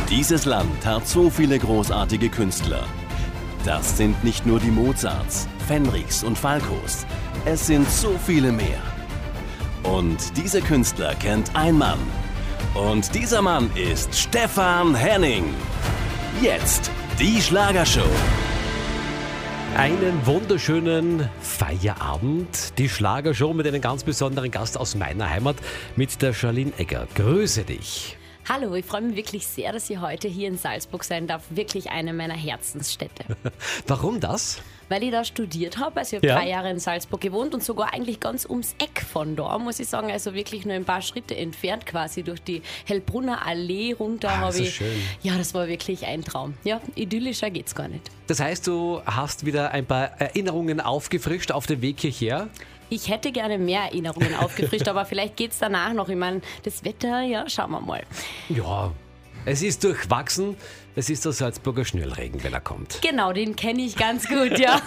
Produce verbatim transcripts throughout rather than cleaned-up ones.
Dieses Land hat so viele großartige Künstler. Das sind nicht nur die Mozarts, Fenrichs und Falcos. Es sind so viele mehr. Und diese Künstler kennt ein Mann. Und dieser Mann ist Stefan Henning. Jetzt die Schlagershow. Einen wunderschönen Feierabend. Die Schlagershow mit einem ganz besonderen Gast aus meiner Heimat, mit der Charlene Egger. Grüße dich. Hallo, ich freue mich wirklich sehr, dass ich heute hier in Salzburg sein darf. Wirklich eine meiner Herzensstädte. Warum das? Weil ich da studiert habe. Also ich habe Ja. drei Jahre in Salzburg gewohnt und sogar eigentlich ganz ums Eck von da, muss ich sagen. Also wirklich nur ein paar Schritte entfernt quasi durch die Hellbrunner Allee runter. Ah, habe so ich. schön. Ja, das war wirklich ein Traum. Ja, idyllischer geht's gar nicht. Das heißt, du hast wieder ein paar Erinnerungen aufgefrischt auf dem Weg hierher? Ich hätte gerne mehr Erinnerungen aufgefrischt, aber vielleicht geht's danach noch. Ich meine, das Wetter, ja, schauen wir mal. Ja, es ist durchwachsen. Es ist der Salzburger Schnürlregen, wenn er kommt. Genau, den kenne ich ganz gut, ja.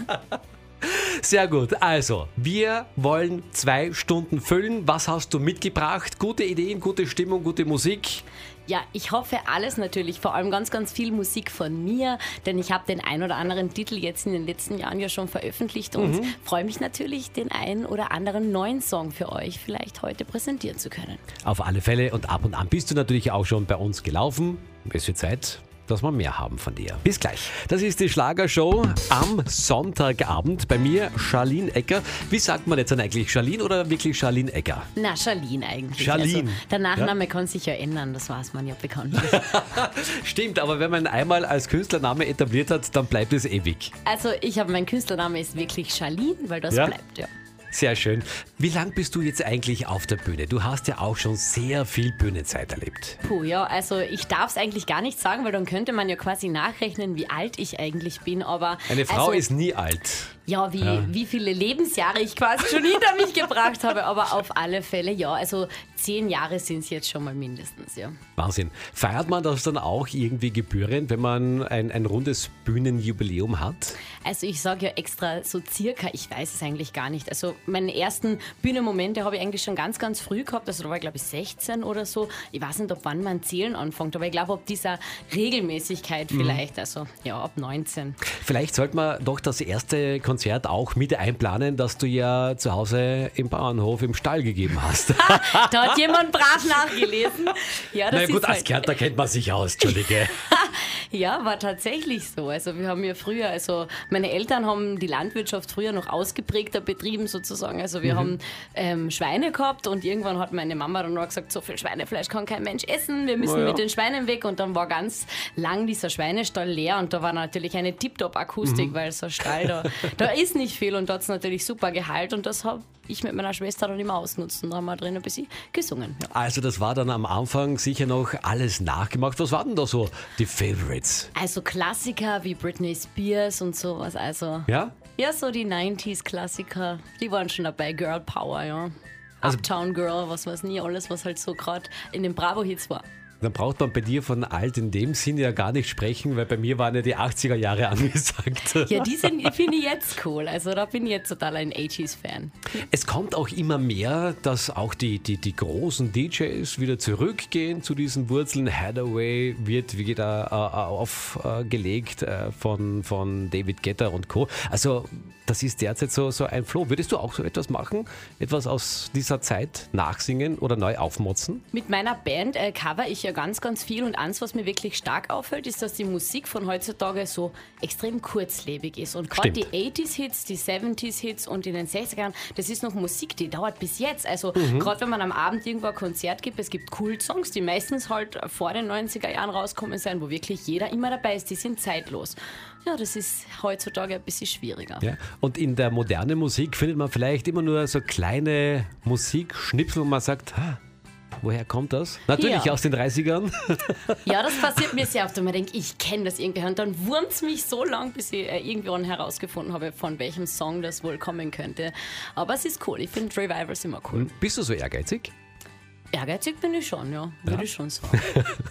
Sehr gut. Also, wir wollen zwei Stunden füllen. Was hast du mitgebracht? Gute Ideen, gute Stimmung, gute Musik? Ja, ich hoffe alles natürlich, vor allem ganz, ganz viel Musik von mir, denn ich habe den ein oder anderen Titel jetzt in den letzten Jahren ja schon veröffentlicht und Mhm. freue mich natürlich, den einen oder anderen neuen Song für euch vielleicht heute präsentieren zu können. Auf alle Fälle, und ab und an bist du natürlich auch schon bei uns gelaufen. Es wird Zeit, dass wir mehr haben von dir. Bis gleich. Das ist die Schlagershow am Sonntagabend. Bei mir Charlene Egger. Wie sagt man jetzt dann eigentlich? Charlene oder wirklich Charlene Egger? Na, Charlene eigentlich. Charlene. Also, der Nachname kann sich ja ändern, das weiß man ja bekanntlich. Stimmt, aber wenn man einmal als Künstlername etabliert hat, dann bleibt es ewig. Also ich habe, mein Künstlername ist wirklich Charlene, weil das Ja? bleibt, ja. Sehr schön. Wie lang bist du jetzt eigentlich auf der Bühne? Du hast ja auch schon sehr viel Bühnenzeit erlebt. Puh, ja, also ich darf es eigentlich gar nicht sagen, weil dann könnte man ja quasi nachrechnen, wie alt ich eigentlich bin, aber... Eine Frau also, ist nie alt. Ja, wie, Ja. wie viele Lebensjahre ich quasi schon hinter mich gebracht habe, aber auf alle Fälle, ja, also zehn Jahre sind es jetzt schon mal mindestens, ja. Wahnsinn. Feiert man das dann auch irgendwie gebührend, wenn man ein, ein rundes Bühnenjubiläum hat? Also ich sage ja extra so circa, ich weiß es eigentlich gar nicht. Also meine ersten Bühnenmomente habe ich eigentlich schon ganz, ganz früh gehabt, also da war ich glaube ich sechzehn oder so. Ich weiß nicht, ab wann man Zählen anfängt, aber ich glaube, ab dieser Regelmäßigkeit vielleicht, also ja, ab neunzehn. Vielleicht sollte man doch das erste Konzert auch mit einplanen, das du ja zu Hause im Bauernhof im Stall gegeben hast. Da hat jemand brav nachgelesen. Ja, das Na gut, ist als halt, Kärntner kennt man sich aus, Entschuldige. Ja, war tatsächlich so. Also wir haben ja früher, also meine Eltern haben die Landwirtschaft früher noch ausgeprägter betrieben sozusagen. Also wir Mhm. haben ähm, Schweine gehabt und irgendwann hat meine Mama dann noch gesagt, so viel Schweinefleisch kann kein Mensch essen, wir müssen Na ja. mit den Schweinen weg. Und dann war ganz lang dieser Schweinestall leer und da war natürlich eine Tip-Top-Akustik, Mhm. weil so ein Stall, da, da ist nicht viel und da hat es natürlich super Gehalt und das habe ich mit meiner Schwester dann immer ausnutzen. Da haben wir drin ein bisschen gesungen. Ja. Also das war dann am Anfang sicher noch alles nachgemacht. Was waren denn da so die Favorites? Also Klassiker wie Britney Spears und sowas, also... Ja? Ja, so die neunziger-Klassiker, die waren schon dabei. Girl Power, ja. Also- Uptown Girl, was weiß nie, alles, was halt so gerade in den Bravo-Hits war. Dann braucht man bei dir von alt in dem Sinne ja gar nicht sprechen, weil bei mir waren ja die achtziger Jahre angesagt. Ja, die sind, finde ich jetzt cool. Also da bin ich jetzt total ein achtziger-Fan. Es kommt auch immer mehr, dass auch die, die, die großen D Js wieder zurückgehen zu diesen Wurzeln. Hathaway wird wieder äh, aufgelegt äh, von, von David Guetta und Co. Also das ist derzeit so, so ein Flow. Würdest du auch so etwas machen? Etwas aus dieser Zeit nachsingen oder neu aufmotzen? Mit meiner Band äh, cover ich ja ganz, ganz viel und eins, was mir wirklich stark auffällt, ist, dass die Musik von heutzutage so extrem kurzlebig ist. Und gerade die Stimmt. achtziger-Hits, die siebziger-Hits und in den sechziger Jahren, das ist noch Musik, die dauert bis jetzt. Also Mhm. gerade wenn man am Abend irgendwo ein Konzert gibt, es gibt Kult-Songs, die meistens halt vor den neunziger Jahren rauskommen sind, wo wirklich jeder immer dabei ist, die sind zeitlos. Ja, das ist heutzutage ein bisschen schwieriger. Ja. Und in der modernen Musik findet man vielleicht immer nur so kleine Musikschnipsel, wo man sagt, "Ha, woher kommt das?" Natürlich Ja. aus den dreißigern. Ja, das passiert mir sehr oft und man denkt, ich kenne das irgendwie. Und dann wurmt es mich so lang, bis ich äh, irgendwann herausgefunden habe, von welchem Song das wohl kommen könnte. Aber es ist cool. Ich finde Revivals immer cool. Bist du so ehrgeizig? Ehrgeizig bin ich schon, ja. Würde ich schon sagen.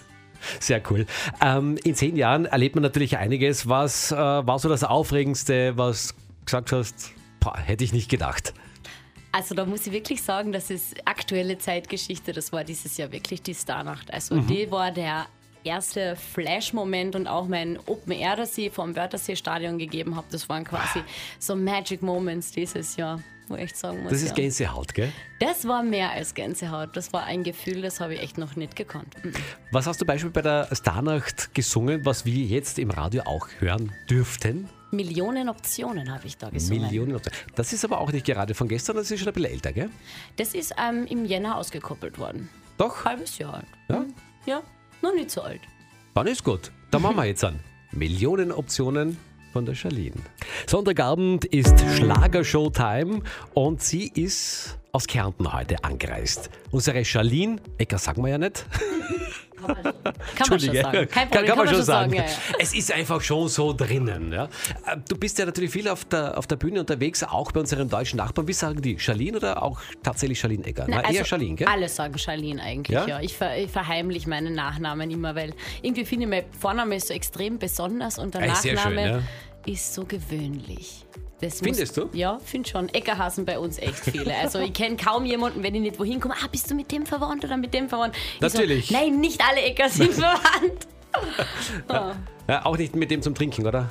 Sehr cool. Ähm, in zehn Jahren erlebt man natürlich einiges. Was äh, war so das Aufregendste, was gesagt hast, boah, hätte ich nicht gedacht? Also da muss ich wirklich sagen, das ist aktuelle Zeitgeschichte. Das war dieses Jahr wirklich die Starnacht. Also die war der erste Flash-Moment und auch mein Open Air, das ich vom Wörthersee-Stadion gegeben habe, das waren quasi so Magic Moments dieses Jahr, wo ich echt sagen muss. Das ist ja. Gänsehaut, gell? Das war mehr als Gänsehaut. Das war ein Gefühl, das habe ich echt noch nicht gekonnt. Mhm. Was hast du beispielsweise bei der Starnacht gesungen, was wir jetzt im Radio auch hören dürften? Millionen Optionen habe ich da gesungen. Millionen Optionen. Das ist aber auch nicht gerade von gestern, das ist schon ein bisschen älter, gell? Das ist ähm, im Jänner ausgekoppelt worden. Doch? Halbes Jahr alt. Ja? Ja, noch nicht so alt. Dann ist gut. Dann machen wir jetzt an. Millionen Optionen von der Charlene. Sonntagabend ist Schlagershow-Time und sie ist aus Kärnten heute angereist. Unsere Charlene, Ecker sagen wir ja nicht. Kann man schon sagen. Kein Problem, kann, kann man schon sagen. sagen. Ja, ja. Es ist einfach schon so drinnen. Ja. Du bist ja natürlich viel auf der, auf der Bühne unterwegs, auch bei unseren deutschen Nachbarn. Wie sagen die? Charlene oder auch tatsächlich Charlene Egger? Na, Na, eher also Charlene, gell? Alle sagen Charlene eigentlich, Ja? ja. Ich, ver, ich verheimliche meinen Nachnamen immer, weil irgendwie finde ich, mein Vorname ist so extrem besonders und der Ey, sehr Nachname schön, ja. ist so gewöhnlich. Das Findest muss, du? Ja, finde schon. Eckerhasen bei uns echt viele. Also ich kenne kaum jemanden, wenn ich nicht wohin komme, ah, bist du mit dem verwandt oder mit dem verwandt? Ich Natürlich. So, nein, nicht alle Ecker sind verwandt. Oh. Ja, auch nicht mit dem zum Trinken, oder?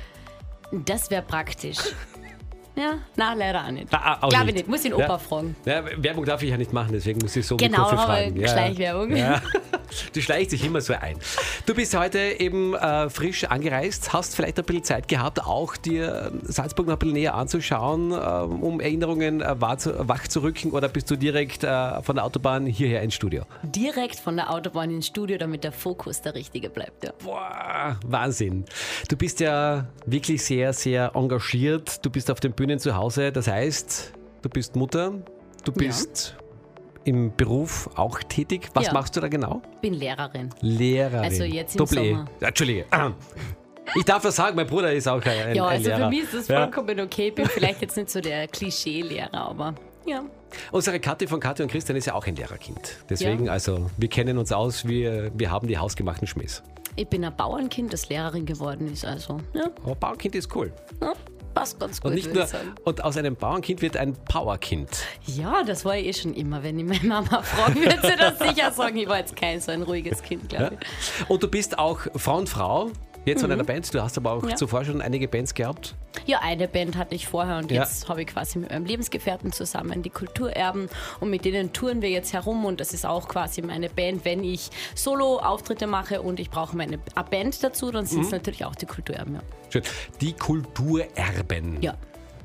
Das wäre praktisch. Ja, na leider auch nicht. Ah, auch Glaube ich nicht. nicht, muss den Ja. Opa fragen. Ja, Werbung darf ich ja nicht machen, deswegen muss ich so Genau, mit Kurve aber fragen. Ja. Schleichwerbung. Ja. Du schleichst dich immer so ein. Du bist heute eben äh, frisch angereist, hast vielleicht ein bisschen Zeit gehabt, auch dir Salzburg noch ein bisschen näher anzuschauen, äh, um Erinnerungen äh, wahr zu, wach zu rücken, oder bist du direkt äh, von der Autobahn hierher ins Studio? Direkt von der Autobahn ins Studio, damit der Fokus der richtige bleibt. Ja. Boah, Wahnsinn. Du bist ja wirklich sehr, sehr engagiert. Du bist auf den Bühnen zu Hause. Das heißt, du bist Mutter, du bist im Beruf auch tätig. Was Ja. machst du da genau? Bin Lehrerin. Lehrerin. Also jetzt im Doppel-E. Sommer. Ja, Entschuldige. Ich darf das sagen, mein Bruder ist auch ein, ein Ja, also Lehrer. für mich ist das Ja. vollkommen okay. Bin vielleicht jetzt nicht so der Klischee-Lehrer, aber ja. Unsere Kathi von Kathi und Christian ist ja auch ein Lehrerkind. Deswegen, Ja. also, wir kennen uns aus, wir, wir haben die hausgemachten Schmähs. Ich bin ein Bauernkind, das Lehrerin geworden ist. Also, ja, Aber Bauernkind ist cool. ja passt ganz gut, Und, nicht würde nur, ich sagen. und aus einem Bauernkind wird ein Powerkind. Ja, das war ich eh schon immer. Wenn ich meine Mama frage, würde sie das sicher sagen. Ich war jetzt kein so ein ruhiges Kind, glaube ich. Und du bist auch Frau und Frau, jetzt von einer Band. Du hast aber auch Ja. zuvor schon einige Bands gehabt. Ja, eine Band hatte ich vorher und Ja. jetzt habe ich quasi mit meinem Lebensgefährten zusammen die Kulturerben und mit denen touren wir jetzt herum und das ist auch quasi meine Band. Wenn ich Solo-Auftritte mache und ich brauche meine eine Band dazu, dann sind es natürlich auch die Kulturerben. Ja. Schön. Die Kulturerben. ja.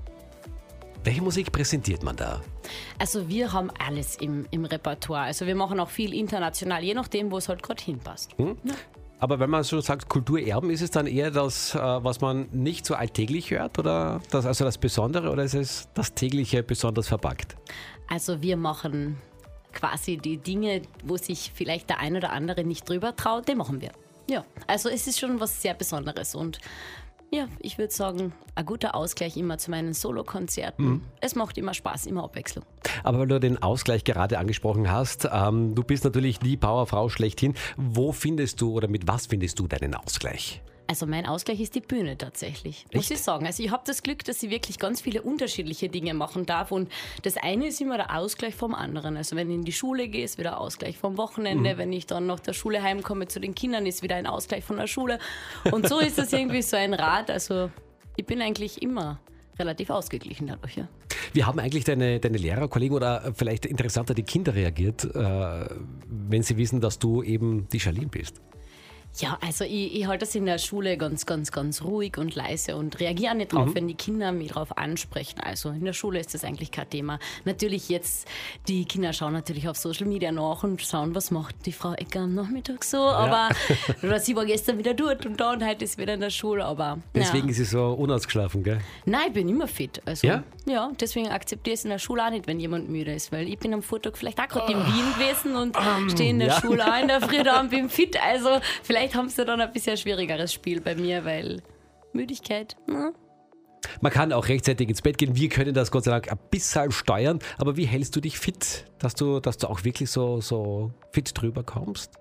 Welche Musik präsentiert man da? Also wir haben alles im, im Repertoire. Also wir machen auch viel international, je nachdem, wo es halt gerade hinpasst. Aber wenn man so sagt Kulturerben, ist es dann eher das, äh, was man nicht so alltäglich hört, oder das, also das Besondere, oder ist es das tägliche besonders verpackt? Also wir machen quasi die Dinge, wo sich vielleicht der ein oder andere nicht drüber traut, die machen wir. Ja, also es ist schon was sehr Besonderes und ja, ich würde sagen, ein guter Ausgleich immer zu meinen Solokonzerten. Es macht immer Spaß, immer Abwechslung. Aber weil du den Ausgleich gerade angesprochen hast, ähm, du bist natürlich die Powerfrau schlechthin. Wo findest du oder mit was findest du deinen Ausgleich? Also mein Ausgleich ist die Bühne tatsächlich, muss Echt? ich sagen. Also ich habe das Glück, dass ich wirklich ganz viele unterschiedliche Dinge machen darf und das eine ist immer der Ausgleich vom anderen. Also wenn ich in die Schule gehe, ist wieder Ausgleich vom Wochenende. Wenn ich dann nach der Schule heimkomme zu den Kindern, ist wieder ein Ausgleich von der Schule. Und so ist das irgendwie so ein Rad. Also ich bin eigentlich immer relativ ausgeglichen dadurch, ja. Wie haben eigentlich deine, deine Lehrerkollegen oder vielleicht interessanter die Kinder reagiert, äh, wenn sie wissen, dass du eben die Charlene bist? Ja, also ich, ich halte das in der Schule ganz, ganz, ganz ruhig und leise und reagiere nicht drauf, wenn die Kinder mich drauf ansprechen. Also in der Schule ist das eigentlich kein Thema. Natürlich jetzt, die Kinder schauen natürlich auf Social Media nach und schauen, was macht die Frau Ecker am Nachmittag so. Aber oder sie war gestern wieder dort und da und heute ist wieder in der Schule. Aber Deswegen ja. ist sie so unausgeschlafen, gell? Nein, ich bin immer fit. Also, Ja? ja, deswegen akzeptiere ich es in der Schule auch nicht, wenn jemand müde ist, weil ich bin am Vortag vielleicht auch gerade in Wien gewesen und stehe in der ja. Schule auch in der Früh da und bin fit. Also vielleicht haben sie dann ein bisschen schwierigeres Spiel bei mir, weil Müdigkeit, ne? Man kann auch rechtzeitig ins Bett gehen. Wir können das Gott sei Dank ein bisschen steuern. Aber wie hältst du dich fit, dass du, dass du auch wirklich so, so fit drüber kommst?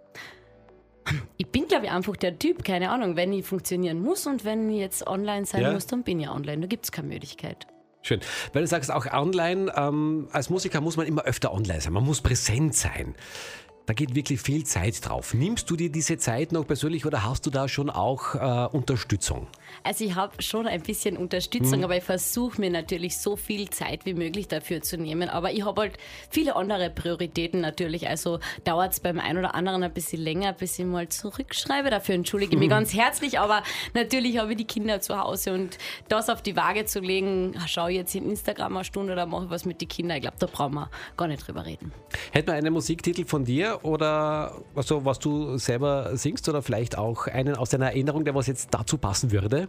Ich bin, glaube ich, einfach der Typ, keine Ahnung, wenn ich funktionieren muss und wenn ich jetzt online sein Ja. muss, dann bin ich online, da gibt es keine Müdigkeit. Schön. Weil du sagst, auch online, ähm, als Musiker muss man immer öfter online sein. Man muss präsent sein. da geht wirklich viel Zeit drauf. Nimmst du dir diese Zeit noch persönlich oder hast du da schon auch äh, Unterstützung? Also ich habe schon ein bisschen Unterstützung, mhm. aber ich versuche mir natürlich so viel Zeit wie möglich dafür zu nehmen. Aber ich habe halt viele andere Prioritäten natürlich. Also dauert es beim einen oder anderen ein bisschen länger, bis ich mal zurückschreibe. Dafür entschuldige ich mich mhm. ganz herzlich. Aber natürlich habe ich die Kinder zu Hause und das auf die Waage zu legen, schaue ich jetzt in Instagram eine Stunde oder mache ich was mit den Kindern. Ich glaube, da brauchen wir gar nicht drüber reden. Hätten wir einen Musiktitel von dir oder also, was du selber singst oder vielleicht auch einen aus deiner Erinnerung, der was jetzt dazu passen würde?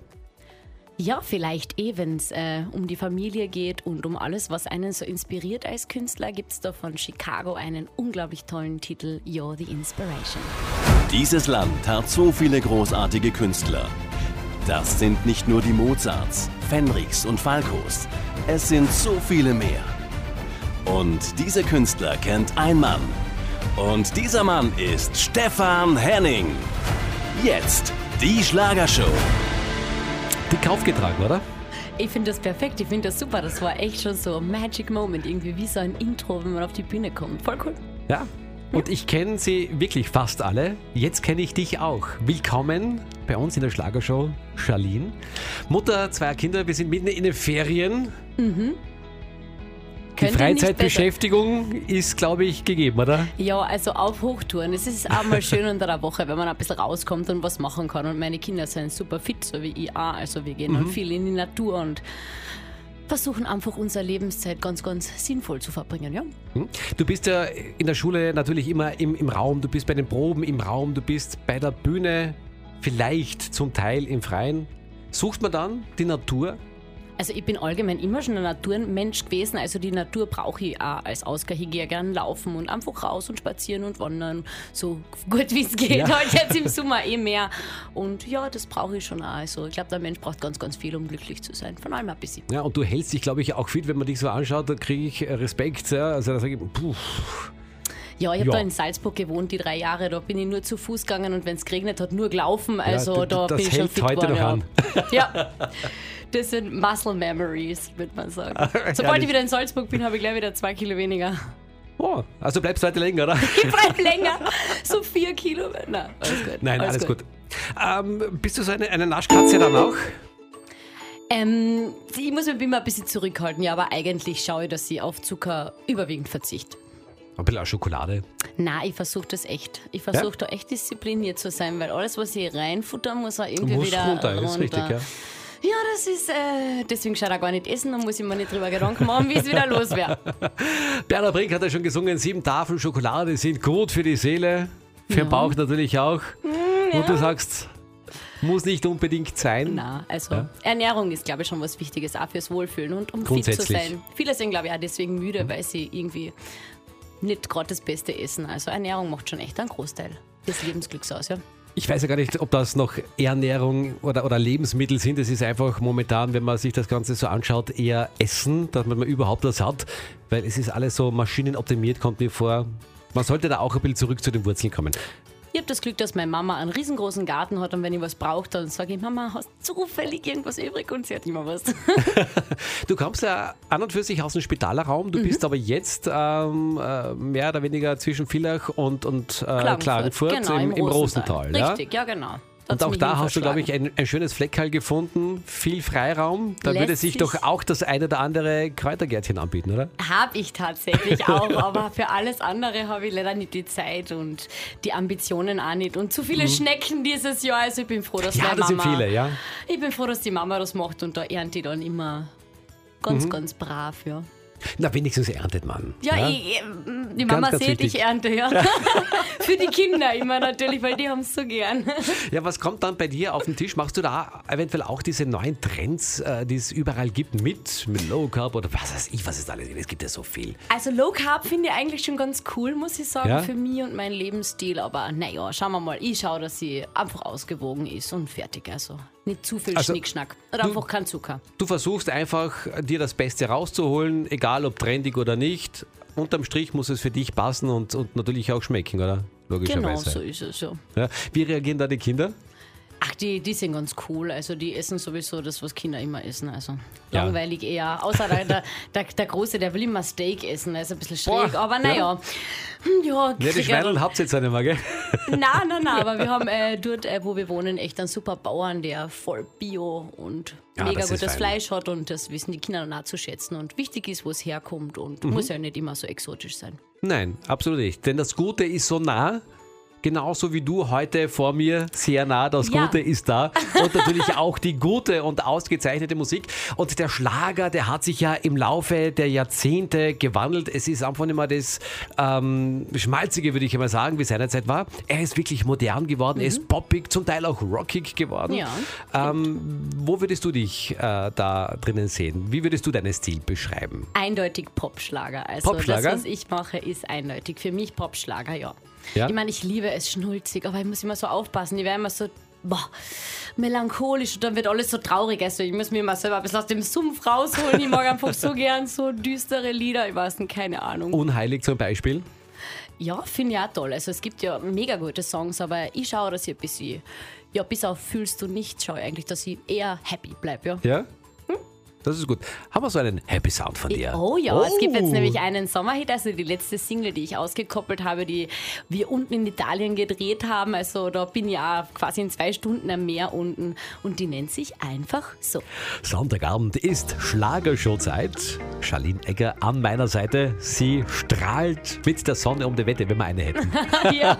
Ja, vielleicht eh, wenn es äh, um die Familie geht und um alles, was einen so inspiriert als Künstler, gibt es da von Chicago einen unglaublich tollen Titel, You're the Inspiration. Dieses Land hat so viele großartige Künstler. Das sind nicht nur die Mozarts, Fenrichs und Falcos. Es sind so viele mehr. Und diese Künstler kennt ein Mann. Und dieser Mann ist Stefan Henning. Jetzt die Schlagershow. Dick aufgetragen, oder? Ich finde das perfekt, ich finde das super. Das war echt schon so ein Magic Moment, irgendwie wie so ein Intro, wenn man auf die Bühne kommt. Voll cool. Ja, und ich kenne sie wirklich fast alle. Jetzt kenne ich dich auch. Willkommen bei uns in der Schlagershow, Charlene. Mutter zweier Kinder, wir sind mitten in den Ferien. Mhm. Die Freizeitbeschäftigung ist, glaube ich, gegeben, oder? Ja, also auf Hochtouren. Es ist auch mal schön unter der Woche, wenn man ein bisschen rauskommt und was machen kann. Und meine Kinder sind super fit, so wie ich auch. Also wir gehen mhm. dann viel in die Natur und versuchen einfach unsere Lebenszeit ganz, ganz sinnvoll zu verbringen, ja. Du bist ja in der Schule natürlich immer im, im Raum, du bist bei den Proben im Raum, du bist bei der Bühne, vielleicht zum Teil im Freien. Sucht man dann die Natur? Also ich bin allgemein immer schon ein Naturmensch gewesen, also die Natur brauche ich auch als Ausgleich. Ich gehe gerne laufen und einfach raus und spazieren und wandern, so gut wie es geht, ja. Halt jetzt im Sommer eh mehr. Und ja, das brauche ich schon auch. Also ich glaube, der Mensch braucht ganz, ganz viel, um glücklich zu sein, von allem ein bisschen. Ja, und du hältst dich, glaube ich, auch fit, wenn man dich so anschaut, da kriege ich Respekt. Ja. Also da sage ich, puh. Ja, ich habe ja. da in Salzburg gewohnt, die drei Jahre. Da bin ich nur zu Fuß gegangen und wenn es geregnet hat, nur gelaufen. Also ja, da das bin ich schon fit heute geworden. Noch an. Ja, das sind Muscle Memories, würde man sagen. Sobald ich wieder in Salzburg bin, habe ich gleich wieder zwei Kilo weniger. Oh, also bleibst du heute länger, oder? Ich bleib länger. So vier Kilo. Nein, alles gut. Nein, alles, alles gut. gut. Ähm, bist du so eine, eine Naschkatze dann auch? Ähm, ich muss mich immer ein bisschen zurückhalten, ja, aber eigentlich schaue ich, dass ich auf Zucker überwiegend verzichte. Ein bisschen auch Schokolade? Nein, ich versuche das echt. Ich versuche ja? da echt diszipliniert zu sein, weil alles, was ich reinfutter, muss auch irgendwie muss wieder runter. runter. Das ist richtig, ja. Ja, das ist, äh, deswegen schaut er gar nicht essen, dann muss ich mir nicht drüber Gedanken machen, wie es wieder los wäre. Bernhard Brink hat ja schon gesungen, sieben Tafeln Schokolade sind gut für die Seele, für ja. den Bauch natürlich auch. Mm, ja. Und du sagst, muss nicht unbedingt sein. Nein, also ja. Ernährung ist, glaube ich, schon was Wichtiges, auch fürs Wohlfühlen und um fit zu sein. Viele sind, glaube ich, auch deswegen müde, weil sie irgendwie nicht gerade das Beste essen. Also Ernährung macht schon echt einen Großteil des Lebensglücks aus, ja. Ich weiß ja gar nicht, ob das noch Ernährung oder, oder Lebensmittel sind. Es ist einfach momentan, wenn man sich das Ganze so anschaut, eher Essen, dass man mal überhaupt was hat. Weil es ist alles so maschinenoptimiert, kommt mir vor. Man sollte da auch ein bisschen zurück zu den Wurzeln kommen. Ich habe das Glück, dass meine Mama einen riesengroßen Garten hat und wenn ich was brauche, dann sage ich, Mama, hast du zufällig irgendwas übrig? Und sie hat immer was. Du kommst ja an und für sich aus dem Spitalerraum, du mhm. bist aber jetzt ähm, mehr oder weniger zwischen Villach und, und äh, Klagenfurt, Klagenfurt genau, im, im Rosental. Rosental. Richtig, ja, ja genau. Und auch da hast du, glaube ich, ein, ein schönes Fleckerl gefunden, viel Freiraum. Da Lässt würde sich doch auch das eine oder andere Kräutergärtchen anbieten, oder? Habe ich tatsächlich auch, aber für alles andere habe ich leider nicht die Zeit und die Ambitionen auch nicht. Und zu viele mhm. Schnecken dieses Jahr, also ich bin froh, dass ja, meine das Mama... sind viele, ja. Ich bin froh, dass die Mama das macht und da ernte ich dann immer ganz, mhm. ganz brav, ja. Na, wenigstens erntet man. Ja, ja? Ich, die Mama ganz, ganz sieht, wichtig. Ich ernte, ja. Für die Kinder immer natürlich, weil die haben es so gern. Ja, was kommt dann bei dir auf den Tisch? Machst du da eventuell auch diese neuen Trends, die es überall gibt, mit, mit Low Carb oder was weiß ich, was ist alles? Es gibt ja so viel. Also Low Carb finde ich eigentlich schon ganz cool, muss ich sagen, ja? für mich und meinen Lebensstil. Aber naja, schauen wir mal. Ich schaue, dass sie einfach ausgewogen ist und fertig. Also nicht zu viel also, Schnickschnack oder du, einfach kein Zucker. Du versuchst einfach, dir das Beste rauszuholen, egal ob trendig oder nicht. Unterm Strich muss es für dich passen und, und natürlich auch schmecken, oder? Logischerweise. Genau, so ist es, ja. ja. Wie reagieren da die Kinder? Ach, die, die sind ganz cool. Also die essen sowieso das, was Kinder immer essen. Also Ja. langweilig eher. Außer der, der, der, der Große, der will immer Steak essen. Er ist ein bisschen schräg. Boah, Aber naja. Hm, Ja, Ja, die krieg er Schweineln dann- habt ihr jetzt nicht mehr, gell? Nein, nein, nein, aber wir haben äh, dort, äh, wo wir wohnen, echt einen super Bauern, der voll Bio und Ja, mega das ist gutes fein. Fleisch hat und das wissen die Kinder dann auch zu schätzen. Und wichtig ist, wo es herkommt und Mhm. muss ja nicht immer so exotisch sein. Nein, absolut nicht. Denn das Gute ist so nah. Genauso wie du heute vor mir, sehr nah, das Ja. Gute ist da. Und natürlich auch die gute und ausgezeichnete Musik. Und der Schlager, der hat sich ja im Laufe der Jahrzehnte gewandelt. Es ist einfach nicht mehr das ähm, Schmalzige, würde ich einmal sagen, wie seinerzeit war. Er ist wirklich modern geworden, er ist poppig, zum Teil auch rockig geworden. Mhm. Ja, ähm, wo würdest du dich äh, da drinnen sehen? Wie würdest du deinen Stil beschreiben? Eindeutig Popschlager. Also Popschlager? das, was ich mache, ist eindeutig. Für mich Popschlager, ja. Ja? Ich meine, ich liebe es schnulzig, aber ich muss immer so aufpassen. Ich werde immer so boah, melancholisch und dann wird alles so traurig. Also ich muss mir immer selber ein bisschen aus dem Sumpf rausholen. Ich mag einfach so gern so düstere Lieder. Ich weiß nicht, keine Ahnung. Unheilig zum Beispiel? Ja, finde ich auch toll. Also es gibt ja mega gute Songs, aber ich schaue, dass ich ein bisschen, ja, bis auf Fühlst du nicht, schaue ich eigentlich, dass ich eher happy bleibe, ja. Ja? Das ist gut. Haben wir so einen Happy Sound von dir? Oh ja, es gibt jetzt Oh. nämlich einen Sommerhit, also die letzte Single, die ich ausgekoppelt habe, die wir unten in Italien gedreht haben. Also da bin ich auch quasi in zwei Stunden am Meer unten und die nennt sich einfach so. Sonntagabend ist Schlagershowzeit. Charlene Egger an meiner Seite. Sie strahlt mit der Sonne um die Wette, wenn wir eine hätten. Ja,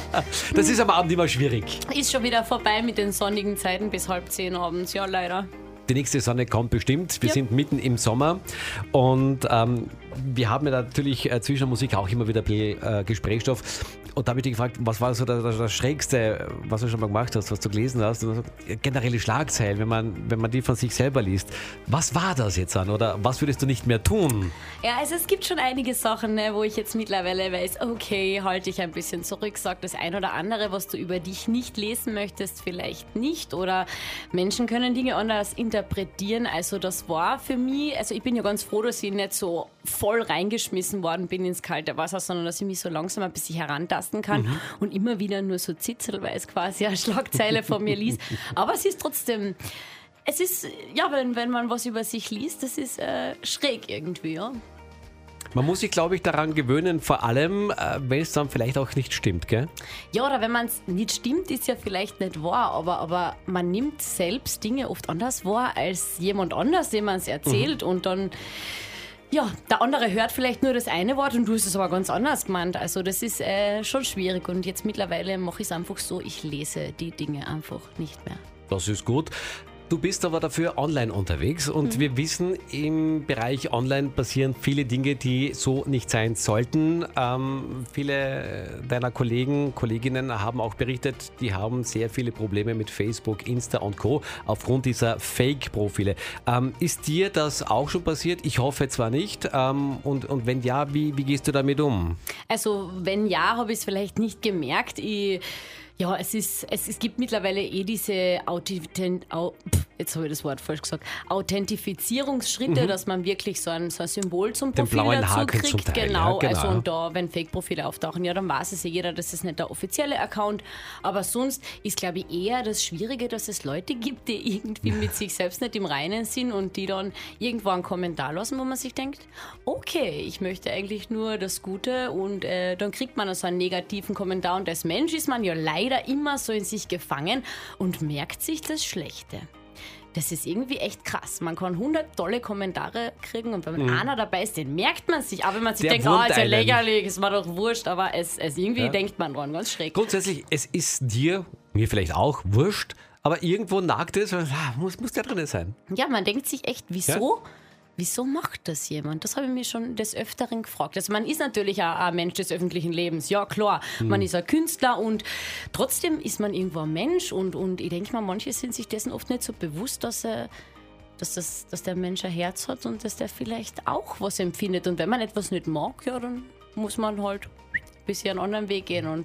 Das ist am Abend immer schwierig. ist schon wieder vorbei mit den sonnigen Zeiten bis halb zehn abends, ja leider. Die nächste Sonne kommt bestimmt. Wir Ja. sind mitten im Sommer und ähm, wir haben ja natürlich äh, zwischen der Musik auch immer wieder ein bisschen äh, Gesprächsstoff. Und da habe ich dich gefragt, was war so das, das, das Schrägste, was du schon mal gemacht hast, was du gelesen hast? Und so, generelle Schlagzeilen, wenn man, wenn man die von sich selber liest. Was war das jetzt an oder was würdest du nicht mehr tun? Ja, also es gibt schon einige Sachen, ne, wo ich jetzt mittlerweile weiß, okay, halte ich ein bisschen zurück, sag das ein oder andere, was du über dich nicht lesen möchtest, vielleicht nicht. Oder Menschen können Dinge anders interpretieren. Also das war für mich, also ich bin ja ganz froh, dass ich nicht so voll reingeschmissen worden bin ins kalte Wasser, sondern dass ich mich so langsam ein bisschen herantasten kann und immer wieder nur so zitzelweise quasi eine Schlagzeile von mir liest. Aber es ist trotzdem... Es ist, ja, wenn, wenn man was über sich liest, das ist äh, schräg irgendwie, ja. Man muss sich, glaube ich, daran gewöhnen, vor allem, äh, wenn es dann vielleicht auch nicht stimmt, gell? Ja, oder wenn man es nicht stimmt, ist ja vielleicht nicht wahr, aber, aber man nimmt selbst Dinge oft anders wahr als jemand anders, dem man es erzählt und dann, ja, der andere hört vielleicht nur das eine Wort und du hast es aber ganz anders gemeint. Also das ist äh, schon schwierig und jetzt mittlerweile mache ich es einfach so, ich lese die Dinge einfach nicht mehr. Das ist gut. Du bist aber dafür online unterwegs und wir wissen, im Bereich online passieren viele Dinge, die so nicht sein sollten. Ähm, viele deiner Kollegen, Kolleginnen haben auch berichtet, die haben sehr viele Probleme mit Facebook, Insta und Co. aufgrund dieser Fake-Profile. Ähm, ist dir das auch schon passiert? Ich hoffe zwar nicht. Ähm, und, und wenn ja, wie, wie gehst du damit um? Also wenn ja, habe ich es vielleicht nicht gemerkt. Ich, ja, es, ist, es, es gibt mittlerweile eh diese Authent Au Pff, jetzt habe ich das Wort falsch gesagt, Authentifizierungsschritte, dass man wirklich so ein, so ein Symbol zum Den Profil blauen dazu Haken kriegt. zum Teil, genau, ja, genau. Also und da, wenn Fake-Profile auftauchen, ja, dann weiß es ja jeder, das ist nicht der offizielle Account. Aber sonst ist, glaube ich, eher das Schwierige, dass es Leute gibt, die irgendwie mit sich selbst nicht im Reinen sind und die dann irgendwo einen Kommentar lassen, wo man sich denkt, okay, ich möchte eigentlich nur das Gute und äh, dann kriegt man so einen negativen Kommentar und als Mensch ist man ja leider immer so in sich gefangen und merkt sich das Schlechte. Das ist irgendwie echt krass. Man kann hundert tolle Kommentare kriegen und wenn einer dabei ist, den merkt man sich. Aber wenn man sich Der denkt, oh, wurmt ist ja einen. lächerlich, ist mir doch wurscht, aber es, es irgendwie Ja. denkt man dran, ganz schräg. Grundsätzlich, es ist dir, mir vielleicht auch, wurscht, aber irgendwo nagt es, und, ah, muss, muss der drin sein. Ja, man denkt sich echt, wieso? Wieso macht das jemand? Das habe ich mir schon des Öfteren gefragt. Also man ist natürlich auch ein Mensch des öffentlichen Lebens, ja klar. Man ist ein Künstler und trotzdem ist man irgendwo ein Mensch und, und ich denke mal, manche sind sich dessen oft nicht so bewusst, dass, er, dass, das, dass der Mensch ein Herz hat und dass der vielleicht auch was empfindet. Und wenn man etwas nicht mag, ja, dann muss man halt ein bisschen einen anderen Weg gehen und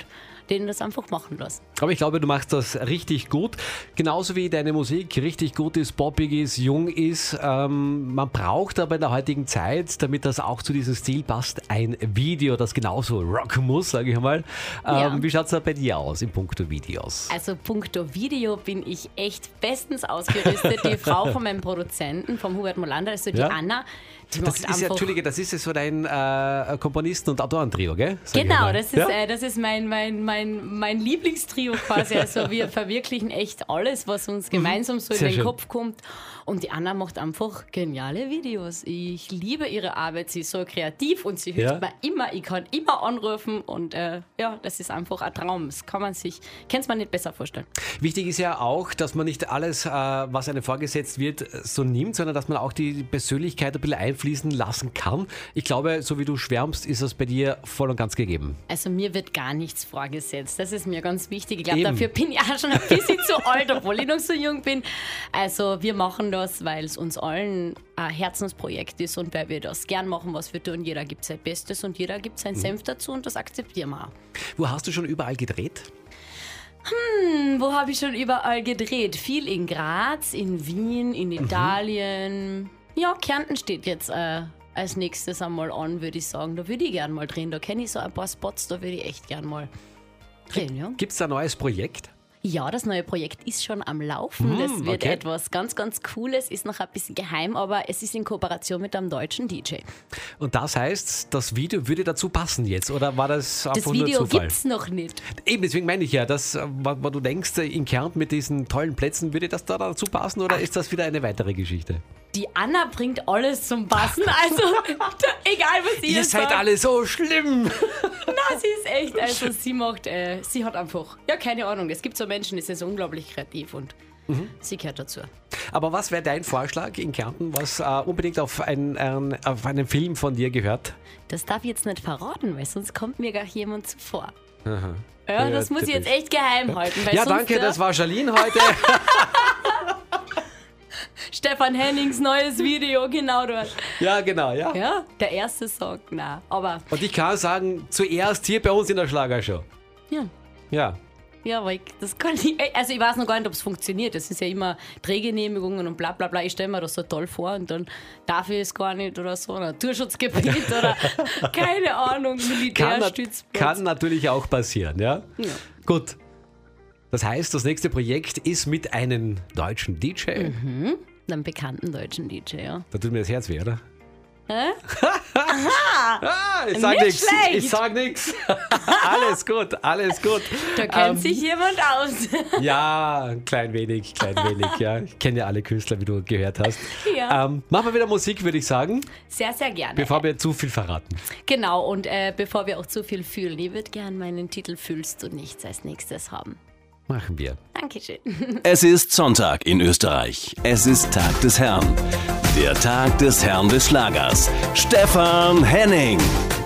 denen das einfach machen lasse. Aber ich glaube, du machst das richtig gut. Genauso wie deine Musik richtig gut ist, poppig ist, jung ist. Ähm, man braucht aber in der heutigen Zeit, damit das auch zu diesem Stil passt, ein Video, das genauso rocken muss, sage ich mal. Ähm, Ja. Wie schaut es da bei dir aus in puncto Videos? Also puncto Video bin ich echt bestens ausgerüstet. Die Frau von meinem Produzenten, vom Hubert Molander, also die Ja. Anna, die Das macht ist ja, einfach... Entschuldige, das ist ja so dein äh, Komponisten- und Autorentrio, gell? Sag ich Genau, mal. das ist, Ja? äh, das ist mein, mein, mein, mein Lieblingstrio quasi. Also wir verwirklichen echt alles, was uns gemeinsam so in Sehr den schön. Kopf kommt. Und die Anna macht einfach geniale Videos. Ich liebe ihre Arbeit, sie ist so kreativ und sie hilft Ja. mir immer. Ich kann immer anrufen und äh, ja, das ist einfach ein Traum. Das kann man sich, kann es mir nicht besser vorstellen. Wichtig ist ja auch, dass man nicht alles, äh, was einem vorgesetzt wird, so nimmt, sondern dass man auch die Persönlichkeit ein bisschen einfließen lassen kann. Ich glaube, so wie du schwärmst, ist das bei dir voll und ganz gegeben. Also mir wird gar nichts vorgesetzt. Das ist mir ganz wichtig. Ich glaube, Eben. dafür bin ich auch schon ein bisschen zu alt, obwohl ich noch so jung bin. Also wir machen das, weil es uns allen ein Herzensprojekt ist und weil wir das gern machen, was wir tun. Jeder gibt sein Bestes und jeder gibt seinen Senf dazu und das akzeptieren wir auch. Wo hast du schon überall gedreht? Hm, wo habe ich schon überall gedreht? Viel in Graz, in Wien, in Italien. Ja, Kärnten steht jetzt äh, als nächstes einmal an, würde ich sagen. Da würde ich gern mal drehen. Da kenne ich so ein paar Spots, da würde ich echt gern mal drehen, ja. Gibt es da ein neues Projekt? Ja, das neue Projekt ist schon am Laufen. Das wird okay. etwas ganz, ganz Cooles, ist noch ein bisschen geheim, aber es ist in Kooperation mit einem deutschen D J. Und das heißt, das Video würde dazu passen jetzt, oder war das einfach Das Video nur Zufall? gibt's noch nicht. Eben, deswegen meine ich ja, dass, äh, wo wo du denkst, in Kärnten mit diesen tollen Plätzen, würde das da dazu passen, oder ist das wieder eine weitere Geschichte? Die Anna bringt alles zum Passen, also egal was ihr Ihr seid sagt. alle so schlimm! Na, sie ist echt, also sie macht, äh, sie hat einfach, ja keine Ahnung, es gibt so Menschen, die sind so unglaublich kreativ und sie gehört dazu. Aber was wäre dein Vorschlag in Kärnten, was äh, unbedingt auf, ein, ein, auf einen Film von dir gehört? Das darf ich jetzt nicht verraten, weil sonst kommt mir gar jemand zuvor. Ja, Ja, das muss ich jetzt typisch. echt geheim halten. Weil Ja, sonst, danke, ja, das war Charlene heute. Stefan Hennings neues Video, genau dort. Ja, genau, ja. Ja, der erste sagt, na, aber Und ich kann sagen, zuerst hier bei uns in der Schlagershow. ja. Ja. Ja, aber ich, das kann ich, also ich weiß noch gar nicht, ob es funktioniert. Das ist ja immer Drehgenehmigungen und bla bla bla. Ich stelle mir das so toll vor und dann darf ich es gar nicht oder so. Naturschutzgebiet oder keine Ahnung, Kann, nat- Militärstützplatz. kann natürlich auch passieren, ja? Ja. Gut. Das heißt, das nächste Projekt ist mit einem deutschen D J. Einem bekannten deutschen D J, ja. Da tut mir das Herz weh, oder? Hä? Ah, ich sag Nicht nichts. schlecht. Ich sag nichts. Alles gut, alles gut. Da kennt Ähm, sich jemand aus. Ja, ein klein wenig, klein wenig, ja. Ich kenne ja alle Künstler, wie du gehört hast. Ja. Ähm, machen wir wieder Musik, würde ich sagen, Sehr, sehr gerne. bevor wir zu viel verraten. Genau, und äh, bevor wir auch zu viel fühlen, ich würde gerne meinen Titel Fühlst du nichts als nächstes haben. Machen wir. Dankeschön. Es ist Sonntag in Österreich. Es ist Tag des Herrn. Der Tag des Herrn des Schlagers. Stefan Henning.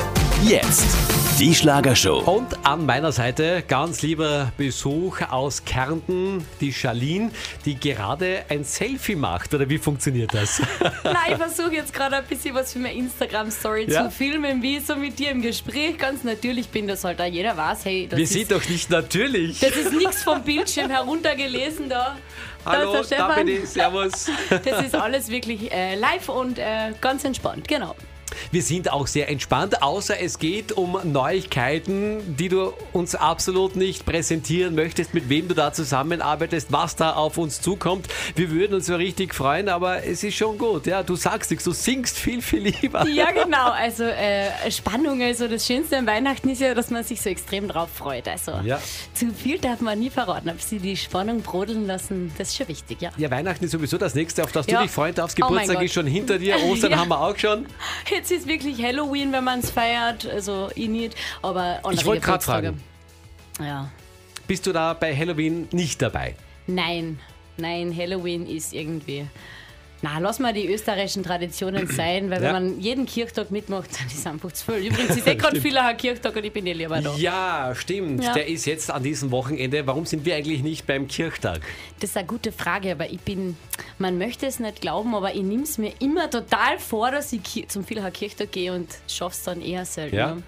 Jetzt die Schlagershow. Und an meiner Seite ganz lieber Besuch aus Kärnten, die Charlene, die gerade ein Selfie macht. Oder wie funktioniert das? Nein, ich versuche jetzt gerade ein bisschen was für meine Instagram-Story Ja? zu filmen, wie ich so mit dir im Gespräch ganz natürlich bin, dass halt auch jeder weiß, hey, das Wir ist, sind doch nicht natürlich. das ist nichts vom Bildschirm heruntergelesen da. Hallo, da ist der da Stefan. bin ich. Servus. Das ist alles wirklich äh, live und äh, ganz entspannt, genau. Wir sind auch sehr entspannt, außer es geht um Neuigkeiten, die du uns absolut nicht präsentieren möchtest, mit wem du da zusammenarbeitest, was da auf uns zukommt. Wir würden uns so richtig freuen, aber es ist schon gut. Ja, du sagst nichts, du singst viel, viel lieber. Ja, genau. Also äh, Spannung, also das Schönste an Weihnachten ist ja, dass man sich so extrem drauf freut. Also Ja. zu viel darf man nie verraten. Aber sie die Spannung brodeln lassen, das ist schon wichtig, ja. Ja, Weihnachten ist sowieso das nächste, auf das Ja. du dich freuen darfst. Oh mein Geburtstag Gott. ist schon hinter dir, Ostern Ja. haben wir auch schon. Jetzt ist wirklich Halloween, wenn man es feiert. Also ich nicht, aber andere Ich wollte gerade Geburtstage. fragen, Ja. bist du da bei Halloween nicht dabei? Nein, nein, Halloween ist irgendwie... Na, lass mal die österreichischen Traditionen sein, weil Ja. wenn man jeden Kirchtag mitmacht, dann ist es einfach zu viel. Übrigens ist eh gerade vieler ein Kirchtag und ich bin eh lieber da. Ja, stimmt. Ja. Der ist jetzt an diesem Wochenende. Warum sind wir eigentlich nicht beim Kirchtag? Das ist eine gute Frage, aber ich bin, man möchte es nicht glauben, aber ich nehme es mir immer total vor, dass ich ki- zum Villacher Kirchtag gehe und schaffe es dann eher selten. Ja? ne?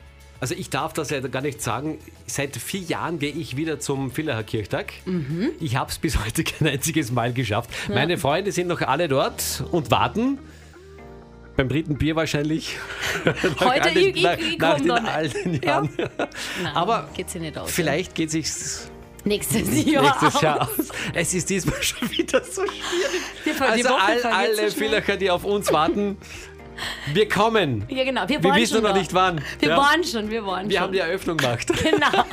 Also ich darf das ja gar nicht sagen. Seit vier Jahren gehe ich wieder zum Villacher Kirchtag. Mhm. Ich habe es bis heute kein einziges Mal geschafft. Ja. Meine Freunde sind noch alle dort und warten. Beim dritten Bier wahrscheinlich. Heute, alle, ich, ich, ich nach, nach den dann. alten Jahren. Ja. Nein, aber geht's nicht aus, vielleicht geht sich's nächstes Jahr, nächstes Jahr aus. aus. Es ist diesmal schon wieder so schwierig. Die, die also Woche all, vergeht alle so schnell. Villacher, die auf uns warten, wir kommen. Ja, genau. Wir, Wir waren wissen schon noch da. nicht wann. Wir Ja. waren schon, wir waren Wir schon. haben die Eröffnung gemacht. Genau.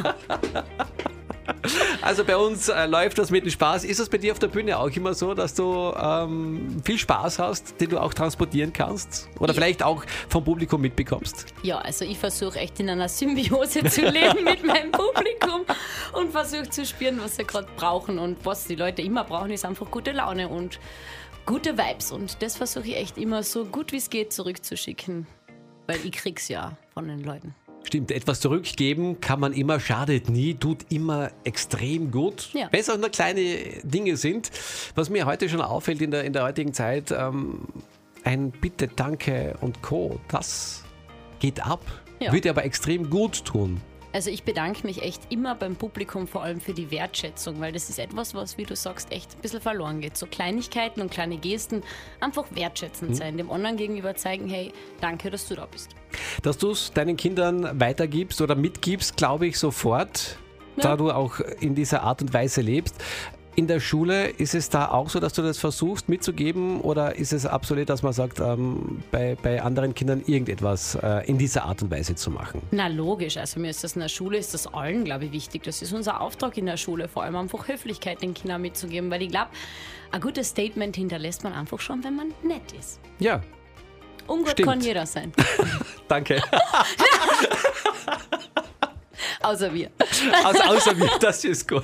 Also bei uns äh, läuft das mit dem Spaß. Ist das bei dir auf der Bühne auch immer so, dass du ähm, viel Spaß hast, den du auch transportieren kannst? Oder Ja. vielleicht auch vom Publikum mitbekommst? Ja, also ich versuche echt in einer Symbiose zu leben mit meinem Publikum und versuche zu spüren, was sie gerade brauchen. Und was die Leute immer brauchen, ist einfach gute Laune und gute Vibes. Und das versuche ich echt immer so gut wie es geht zurückzuschicken. Weil ich krieg's ja von den Leuten. Stimmt, etwas zurückgeben kann man immer, schadet nie, tut immer extrem gut. Ja. Wenn es auch nur kleine Dinge sind. Was mir heute schon auffällt in der, in der heutigen Zeit, ähm, ein Bitte, Danke und Co., das geht ab. Ja. Würde aber extrem gut tun. Also ich bedanke mich echt immer beim Publikum, vor allem für die Wertschätzung, weil das ist etwas, was, wie du sagst, echt ein bisschen verloren geht. So Kleinigkeiten und kleine Gesten, einfach wertschätzend sein, dem anderen gegenüber zeigen, hey, danke, dass du da bist. Dass du es deinen Kindern weitergibst oder mitgibst, glaube ich sofort, Ja. da du auch in dieser Art und Weise lebst. In der Schule ist es da auch so, dass du das versuchst mitzugeben oder ist es absolut, dass man sagt, ähm, bei, bei anderen Kindern irgendetwas äh, in dieser Art und Weise zu machen? Na logisch, also mir ist das in der Schule, ist das allen, glaube ich, wichtig. Das ist unser Auftrag in der Schule, vor allem einfach Höflichkeit den Kindern mitzugeben, weil ich glaube, ein gutes Statement hinterlässt man einfach schon, wenn man nett ist. Ja, Ungut Stimmt. kann jeder sein, danke. außer wir. Also außer mir, das ist gut.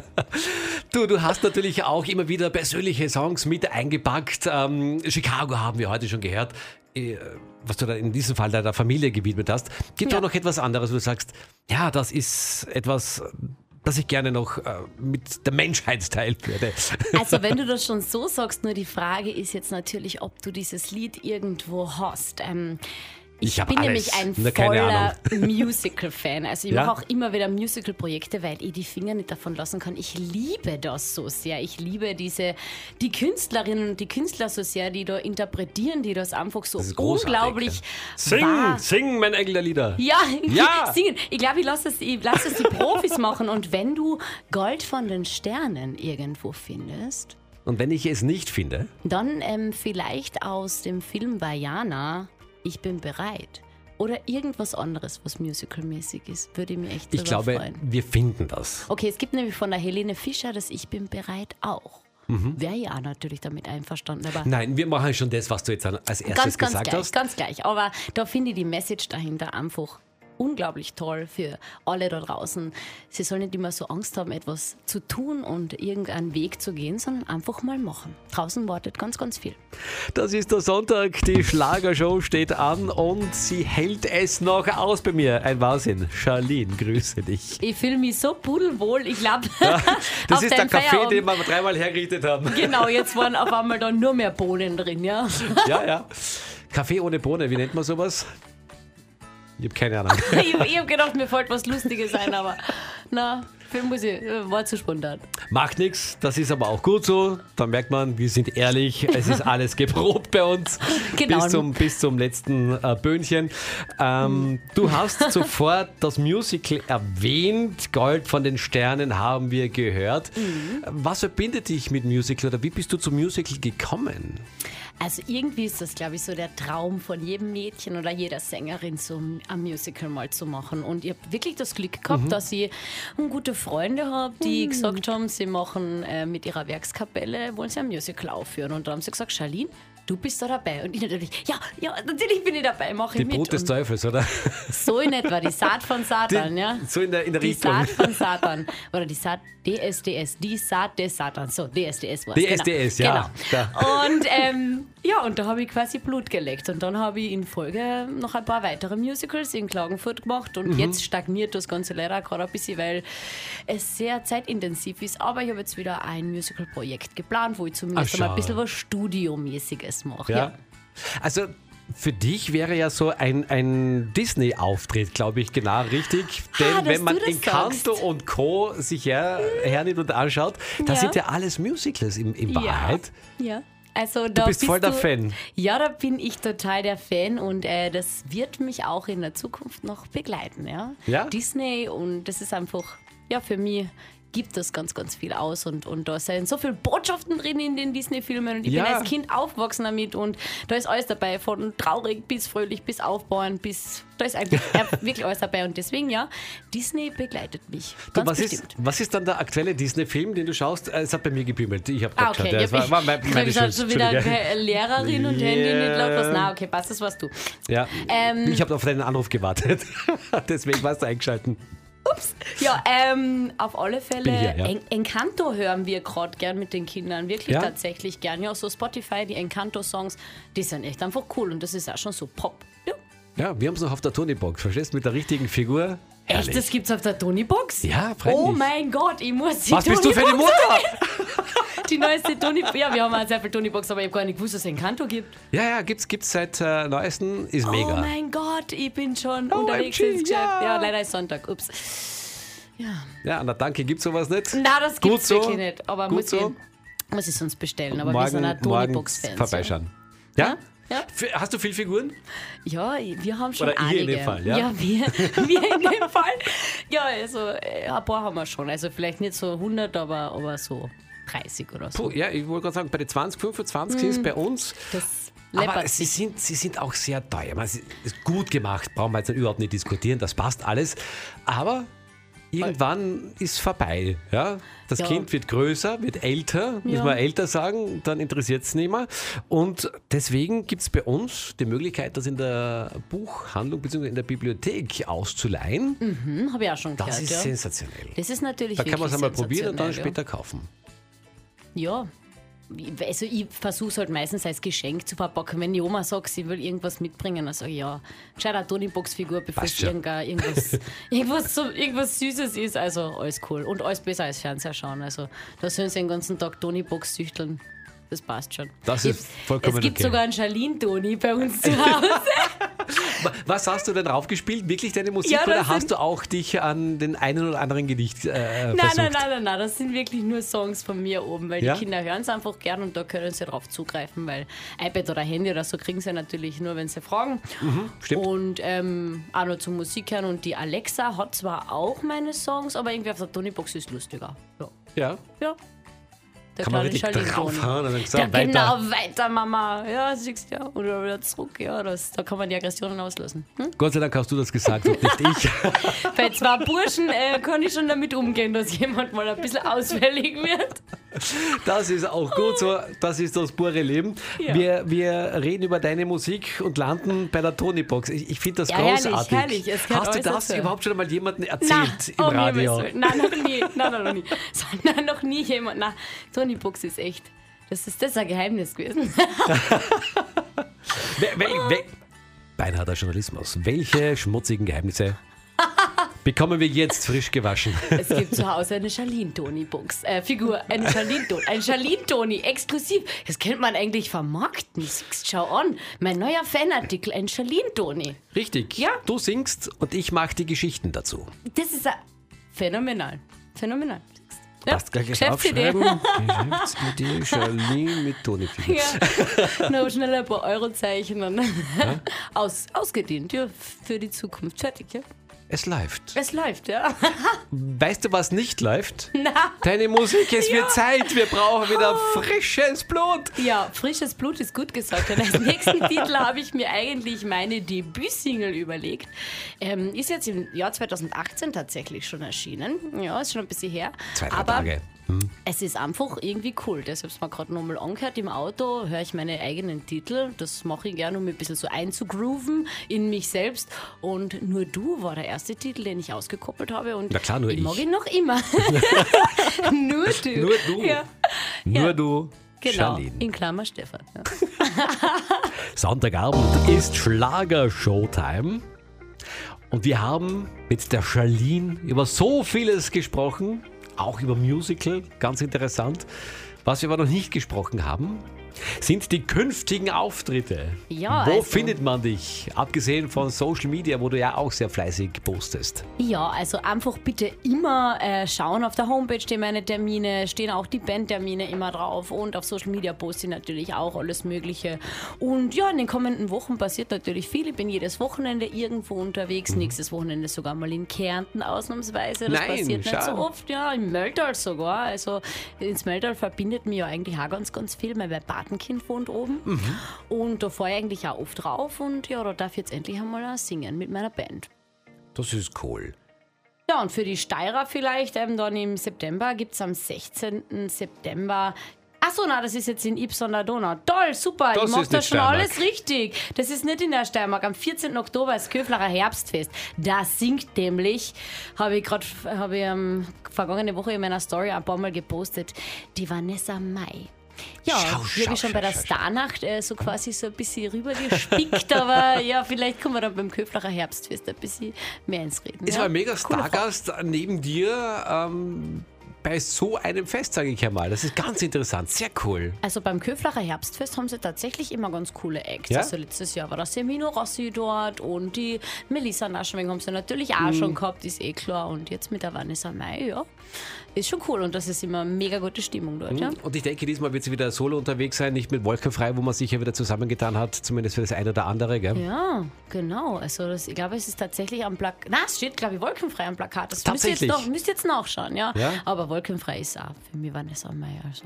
Du, du hast natürlich auch immer wieder persönliche Songs mit eingepackt. Ähm, Chicago haben wir heute schon gehört, äh, was du da in diesem Fall deiner Familie gewidmet hast. Gibt es Ja. auch noch etwas anderes, wo du sagst, ja, das ist etwas, das ich gerne noch äh, mit der Menschheit teilen würde. Also wenn du das schon so sagst, nur die Frage ist jetzt natürlich, ob du dieses Lied irgendwo hast. Ähm, Ich Ich hab bin alles, nämlich ein nur keine voller Musical-Fan. Also ich Ja? mache auch immer wieder Musical-Projekte, weil ich die Finger nicht davon lassen kann. Ich liebe das so sehr. Ich liebe diese, die Künstlerinnen und die Künstler so sehr, die da interpretieren, die das einfach so Das ist großartig, unglaublich Sing, wahr. sing, mein Engel der Lieder. Ja, Ja. singen. Ich glaube, ich lasse es, ich lasse es die Profis machen. Und wenn du Gold von den Sternen irgendwo findest, Und wenn ich es nicht finde, dann ähm, vielleicht aus dem Film Vaiana, Ich bin bereit. Oder irgendwas anderes, was musicalmäßig ist. Würde ich mich echt ich drüber glaube, freuen. wir finden das. Okay, es gibt nämlich von der Helene Fischer das Ich bin bereit auch. Mhm. Wäre ja natürlich damit einverstanden. Aber Nein, wir machen schon das, was du jetzt als erstes ganz, ganz gesagt gleich, hast. ganz gleich. Aber da finde ich die Message dahinter einfach unglaublich toll für alle da draußen. Sie sollen nicht immer so Angst haben, etwas zu tun und irgendeinen Weg zu gehen, sondern einfach mal machen. Draußen wartet ganz, ganz viel. Das ist der Sonntag, die Schlagershow steht an und sie hält es noch aus bei mir. Ein Wahnsinn. Charlene, grüße dich. Ich fühle mich so pudelwohl. Ich glaube, Das ist der Kaffee, den wir dreimal hergerichtet haben. Genau, jetzt waren auf einmal da nur mehr Bohnen drin, ja. Ja, ja. Kaffee ohne Bohne, wie nennt man sowas? Ich habe keine Ahnung. Ich, ich habe gedacht, mir fällt was Lustiges ein, aber na, Film muss ich, war zu spontan. Macht nichts, das ist aber auch gut so. Da merkt man, wir sind ehrlich, es ist alles geprobt bei uns. Genau. Bis zum, bis zum letzten äh, Böhnchen. Ähm, du hast sofort das Musical erwähnt. Gold von den Sternen haben wir gehört. Was verbindet dich mit Musical oder wie bist du zum Musical gekommen? Also irgendwie ist das, glaube ich, so der Traum von jedem Mädchen oder jeder Sängerin, so ein Musical mal zu machen. Und ich habe wirklich das Glück gehabt, dass ich gute Freunde habe, die gesagt haben, sie machen äh, mit ihrer Werkskapelle, wollen sie ein Musical aufführen. Und dann haben sie gesagt, Charlene, du bist da dabei. Und ich natürlich, ja, ja, natürlich bin ich dabei, mache Die ich mit. Brut des Und Teufels, oder? so in etwa, die Saat von Satan, Die- ja. so in der- in der Die Richtung. Saat von Satan. Oder die Saat, D S D S, die Saat des Satans. So, D S D S war es. D S D S, genau. ja. Genau. Und ähm, ja, und da habe ich quasi Blut geleckt. Und dann habe ich in Folge noch ein paar weitere Musicals in Klagenfurt gemacht. Und Mhm. jetzt stagniert das Ganze leider gerade ein bisschen, weil es sehr zeitintensiv ist. Aber ich habe jetzt wieder ein Musical-Projekt geplant, wo ich zumindest Ach, mal ein schau. bisschen was Studiomäßiges mache. Ja. Also für dich wäre ja so ein, ein Disney-Auftritt, glaube ich, genau richtig. Denn Ah, dass wenn man du das Encanto sagst. und Co. sich her, hernimmt und anschaut, das Ja. sind ja alles Musicals in, in Wahrheit. Ja. ja. Also, Du da bist voll der du, Fan. Ja, da bin ich total der Fan und äh, das wird mich auch in der Zukunft noch begleiten. Ja? Ja? Disney und das ist einfach, ja, für mich gibt das ganz, ganz viel aus und, und da sind so viele Botschaften drin in den Disney-Filmen und ich Ja. bin als Kind aufgewachsen damit und da ist alles dabei, von traurig bis fröhlich, bis aufbauen, bis, da ist eigentlich wirklich alles dabei und deswegen, ja, Disney begleitet mich, Du, ganz was, ist, bestimmt. was ist dann der aktuelle Disney-Film, den du schaust? Äh, Es hat bei mir gebimmelt. Ich habe Ah, gerade okay. geschaut. Ja, das Ja, war, war mein, meine ich Schuld. bin schon wieder Entschuldige. keine Lehrerin und Handy Ja. nicht laut was. Na, okay, passt, das warst du. Ja. Ähm, ich habe auf deinen Anruf gewartet. Deswegen warst du eingeschalten. Ja, ähm, auf alle Fälle. Bin hier, ja. En Encanto hören wir gerade gern mit den Kindern. Wirklich Ja? tatsächlich gern. Ja, so Spotify, die Encanto-Songs, die sind echt einfach cool und das ist auch schon so Pop. Ja. Ja, wir haben es noch auf der Tony-Box. Verstehst du? Mit der richtigen Figur. Echt, Herrlich. das gibt's auf der Tony-Box? Ja, freilich. Oh mein Gott, ich muss die Was bist du für eine Tony-Box Mutter? Die neueste Tony. Ja, wir haben auch sehr viel Tony-Box, aber ich habe gar nicht gewusst, dass es Encanto gibt. Ja, ja, gibt's, gibt's seit äh, neuesten. Ist Oh mega. mein Gott, ich bin schon O M G, unterwegs ins Geschäft. ja. Ja, leider ist Sonntag. Ups. Ja. Ja, na danke, gibt's sowas nicht? Na, das Gut gibt's so. wirklich nicht. Aber Gut muss, so. ich, muss ich sonst bestellen. Aber wir Morgen, sind auch morgen Tony-Box-Fans. vorbeischauen. Ja? Ja? F- Hast du viel Figuren? Ja, wir haben schon Oder ihr einige. in dem Fall, ja? wir, wir in dem Fall. Ja, also äh, ein paar haben wir schon. Also vielleicht nicht so hundert, aber, aber so dreißig oder so. Puh, ja, ich wollte gerade sagen, bei den zwanzig, fünfundzwanzig sind es bei uns. Das Aber läppert sie sich. sind, sie sind auch sehr teuer. Ich meine, es ist gut gemacht, brauchen wir jetzt überhaupt nicht diskutieren, das passt alles. Aber irgendwann ist vorbei. Ja? Das Ja. Kind wird größer, wird älter, muss Ja. man älter sagen, dann interessiert es nicht mehr. Und deswegen gibt es bei uns die Möglichkeit, das in der Buchhandlung bzw. in der Bibliothek auszuleihen. Hm, habe ich auch schon Das gehört. ist ja. sensationell. Das ist natürlich Da kann man es wirklich einmal probieren und dann sensationell, später kaufen. Ja. Ja. Also ich versuche es halt meistens als Geschenk zu verpacken. Wenn die Oma sagt, sie will irgendwas mitbringen, dann sage ich, ja, gescheit eine Tony-Box-Figur, bevor Passt es schon. irgendein- irgendwas, irgendwas, so, irgendwas Süßes ist. Also alles cool. Und alles besser als Fernseher schauen. Also da sollen sie den ganzen Tag Tony-Box süchteln. Das passt schon. Das ist Ich- vollkommen Es gibt okay. sogar einen Charlene-Toni bei uns zu Hause. Was hast du denn draufgespielt? Wirklich deine Musik Ja, das oder hast sind- du auch dich an den einen oder anderen Gedicht äh, Nein, versucht? nein, nein, nein, nein, das sind wirklich nur Songs von mir oben, weil Ja? die Kinder hören es einfach gern und da können sie drauf zugreifen, weil iPad oder Handy oder so kriegen sie natürlich nur, wenn sie fragen. stimmt. Und ähm, auch noch zum Musik hören und die Alexa hat zwar auch meine Songs, aber irgendwie auf der Tonybox ist lustiger. Ja. Ja. Ja. Der Kann man kleine richtig Charlene-Toni. draufhauen und dann Ja, sagen, weiter. genau, weiter, Mama. Ja, siehst du ja. Oder wieder zurück. Ja, das, da kann man die Aggressionen auslösen. Hm? Gott sei Dank hast du das gesagt und nicht ich. Bei zwei Burschen äh, kann ich schon damit umgehen, dass jemand mal ein bisschen ausfällig wird. Das ist auch gut so. Das ist das pure Leben. Ja. Wir, wir reden über deine Musik und landen bei der Tony-Box. Ich, ich finde das Ja, herrlich, großartig. herrlich. Es gehört Hast du alles das dazu. überhaupt schon mal jemandem Nein, erzählt im um Radio? Himmels Willen. Nein, noch nie. Nein, nein, noch nie. So, nein, noch nie jemand. Nein, Tony Box ist echt. Das ist das ist ein Geheimnis gewesen. Wel, wel, wel, beinharter Journalismus. Welche schmutzigen Geheimnisse bekommen wir jetzt frisch gewaschen? Es gibt zu Hause eine Charlene-Toni-Box. Äh, Figur, eine Charlene-Toni. Ein Charlene-Toni, exklusiv. Das könnte man eigentlich vermarkten. Siehst, schau an. Mein neuer Fanartikel, ein Charlene-Toni. Richtig. Ja. Du singst und ich mache die Geschichten dazu. Das ist ein phänomenal. Phänomenal. Ja, Passt gleich Geschäftsidee. aufschreiben. Geschäftsidee Charlene mit Toni-Figur. Ja, noch schnell ein paar Eurozeichen und Aus, ausgedient, ja, für die Zukunft. Fertig, ja. Es läuft. Es läuft, ja. Weißt du, was nicht läuft? Na, Deine Musik, es Ja. wird Zeit. Wir brauchen wieder frisches Blut. ja, frisches Blut ist gut gesagt. Und als nächsten Titel habe ich mir eigentlich meine Debütsingle überlegt. Ähm, ist jetzt im Jahr zweitausendachtzehn tatsächlich schon erschienen. Ja, ist schon ein bisschen her. Zwei, drei Aber Tage. es ist einfach irgendwie cool. Deshalb habe ich mir gerade nochmal angehört. Im Auto höre ich meine eigenen Titel. Das mache ich gerne, um mich ein bisschen so einzugrooven in mich selbst. Und Nur du war der erste Titel, den ich ausgekoppelt habe. Und Na klar, nur ich. ich. mag ihn noch immer. Nur du. Nur du. Ja, Nur Ja. du, genau. Charlene. In Klammer Stefan. Ja. Sonntagabend ist Schlager-Showtime. Und wir haben mit der Charlene über so vieles gesprochen, auch über Musical, ganz interessant. Was wir aber noch nicht gesprochen haben, sind die künftigen Auftritte. Ja, Wo also- findet man dich? Abgesehen von Social Media, wo du ja auch sehr fleißig postest. Ja, also einfach bitte immer äh, schauen. Auf der Homepage stehen meine Termine, stehen auch die Bandtermine immer drauf und auf Social Media poste ich natürlich auch alles Mögliche. Und ja, in den kommenden Wochen passiert natürlich viel. Ich bin jedes Wochenende irgendwo unterwegs. Mhm. Nächstes Wochenende sogar mal in Kärnten ausnahmsweise. Das Nein, passiert nicht schau. so oft. Ja, im Mölltal sogar. Also ins Mölltal verbindet mich ja eigentlich auch ganz, ganz viel. Mein Patenkind wohnt oben. Mhm. Und da fahre ich eigentlich auch oft drauf. Und ja, da darf ich jetzt endlich einmal auch singen mit meiner Band. Das ist cool. Ja, und für die Steirer vielleicht ähm, dann im September gibt es am sechzehnten September. Achso, na, das ist jetzt in Ypres an der Donau. Toll, super, Das ich mache ist da nicht schon Steiermark. alles richtig. Das ist nicht in der Steiermark. Am vierzehnten Oktober ist Köflacher Herbstfest. Da singt nämlich, habe ich gerade habe ich, ähm, vergangene Woche in meiner Story ein paar Mal gepostet, die Vanessa Mai. Ja, Schau, die schau, habe ich schon schau, bei der schau, schau. Starnacht äh, so quasi so ein bisschen rübergespickt, aber ja, vielleicht kommen wir dann beim Köflacher Herbstfest ein bisschen mehr ins Reden. Ist ja? mal ein mega Cooler Stargast neben dir ähm, bei so einem Fest, sage ich einmal. Das ist ganz interessant, sehr cool. Also beim Köflacher Herbstfest haben sie tatsächlich immer ganz coole Acts. Ja? Also letztes Jahr war das Semino Rossi dort und die Melissa Naschweng haben sie natürlich auch Mhm. schon gehabt, ist eh klar. Und jetzt mit der Vanessa Mai, ja, ist schon cool und das ist immer mega gute Stimmung dort. Ja? Und ich denke, diesmal wird sie wieder solo unterwegs sein, nicht mit Wolkenfrei, wo man sich ja wieder zusammengetan hat, zumindest für das eine oder andere, gell? Ja, genau. Also das, ich glaube, es ist tatsächlich am Plakat. Na, es steht, glaube ich, Wolkenfrei am Plakat. Das müsst ihr jetzt, Tatsächlich? noch, müsst ihr jetzt nachschauen, ja? Ja? Aber Wolkenfrei ist auch für mich Vanessa Mai. Also.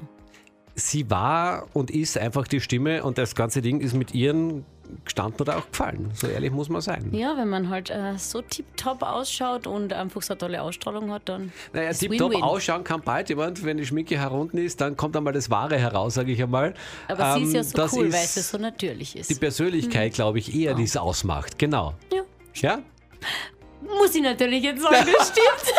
Sie war und ist einfach die Stimme und das ganze Ding ist mit ihren gestanden oder auch gefallen. So ehrlich muss man sein. Ja, wenn man halt äh, so tipptopp ausschaut und einfach so eine tolle Ausstrahlung hat, dann Naja, ist tipptopp Win-Win. ausschauen kann bald jemand, wenn die Schminke herunten ist, dann kommt einmal das Wahre heraus, sage ich einmal. Aber sie ist ja Ähm, so das cool, ist weil sie so natürlich ist. die Persönlichkeit, glaube ich, eher, die es ausmacht. Genau. Ja. Ja? Muss ich natürlich jetzt sagen, das stimmt.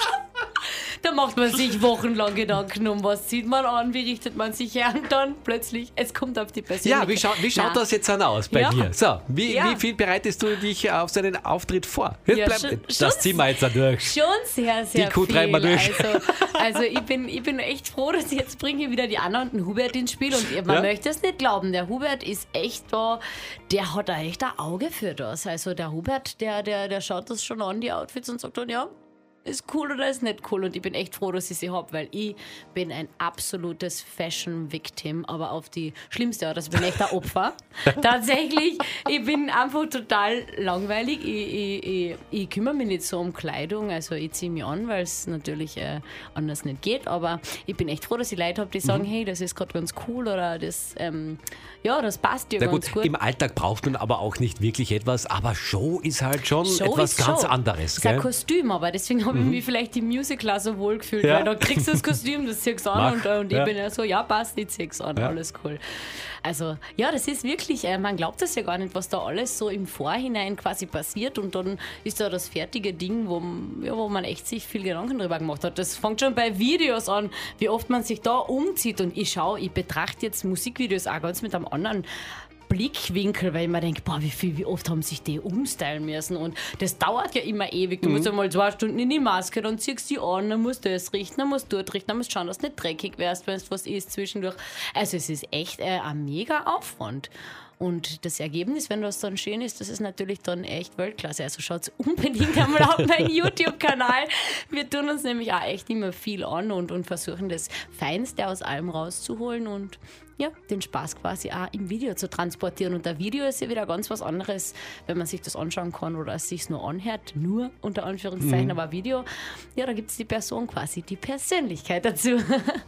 Da macht man sich wochenlang Gedanken um, was zieht man an, wie richtet man sich her und dann plötzlich, es kommt auf die Persönlichkeit. Ja, wie, schau, wie schaut Na, das jetzt dann aus bei Ja. dir? So, wie, Ja. wie viel bereitest du dich auf so einen Auftritt vor? Jetzt Ja, bleib, schon- das schon- ziehen wir jetzt da durch. Schon sehr, sehr Die Kuh viel. treiben wir durch. Also, also ich, bin, ich bin echt froh, dass ich jetzt bringe wieder die Anna und den Hubert ins Spiel und man Ja. möchte es nicht glauben, der Hubert ist echt da, der hat da echt ein Auge für das. Also der Hubert, der, der, der schaut das schon an, die Outfits und sagt dann, ja, ist cool oder ist nicht cool und ich bin echt froh, dass ich sie habe, weil ich bin ein absolutes Fashion-Victim, aber auf die schlimmste Art, also ich bin echt ein Opfer. Tatsächlich, ich bin einfach total langweilig, ich, ich, ich, ich kümmere mich nicht so um Kleidung, also ich ziehe mich an, weil es natürlich äh, anders nicht geht, aber ich bin echt froh, dass ich Leute habe, die sagen, Mhm. hey, das ist gerade ganz cool oder das, ähm, ja, das passt dir Na ganz gut, gut. im Alltag braucht man aber auch nicht wirklich etwas, aber Show ist halt schon Show etwas ist ganz Show. anderes. Das ist ein Gell? Kostüm, aber deswegen habe ich mich vielleicht im Musical so wohl gefühlt, Ja. weil da kriegst du das Kostüm, das ziehst du Mach. an und, und ich Ja. bin ja so, ja passt, ich zieh's an, Ja. alles cool. Also ja, das ist wirklich, äh, man glaubt das ja gar nicht, was da alles so im Vorhinein quasi passiert und dann ist da das fertige Ding, wo, ja, wo man echt sich viel Gedanken drüber gemacht hat. Das fängt schon bei Videos an, wie oft man sich da umzieht und ich schaue, ich betrachte jetzt Musikvideos auch ganz mit einem anderen Blickwinkel, weil ich mir denke, boah, wie viel, wie oft haben sich die umstylen müssen und das dauert ja immer ewig. Du musst ja mal zwei Stunden in die Maske, dann ziehst du die an, dann musst du das richten, dann musst du dort richten, dann musst du schauen, dass du nicht dreckig wärst, wenn es was ist zwischendurch. Also es ist echt äh, ein mega Aufwand. Und das Ergebnis, wenn das dann schön ist, das ist natürlich dann echt Weltklasse. Also schaut unbedingt einmal auf meinen YouTube-Kanal. Wir tun uns nämlich auch echt immer viel an und, und versuchen das Feinste aus allem rauszuholen und ja, den Spaß quasi auch im Video zu transportieren. Und der Video ist ja wieder ganz was anderes, wenn man sich das anschauen kann oder es sich nur anhört, nur unter Anführungszeichen, aber Video, ja, da gibt es die Person quasi, die Persönlichkeit dazu.